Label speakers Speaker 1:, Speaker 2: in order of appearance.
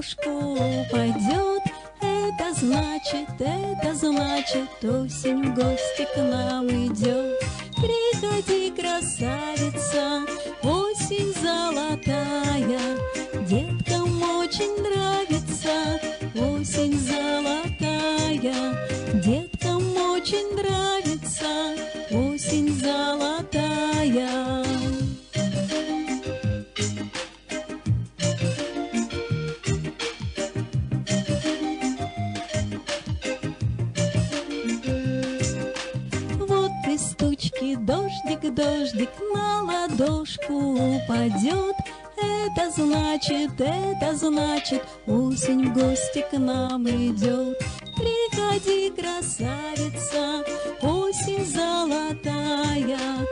Speaker 1: ладошку упадет, это значит, осень в гости к нам идет. Приходи, красавица, осень золотая, деткам очень нравится осень золотая, деткам очень нравится осень золотая. Вот из тучки дождик, дождик на ладошку упадет, это значит, осень в гости к нам идет. Приходи, красавица, осень золотая,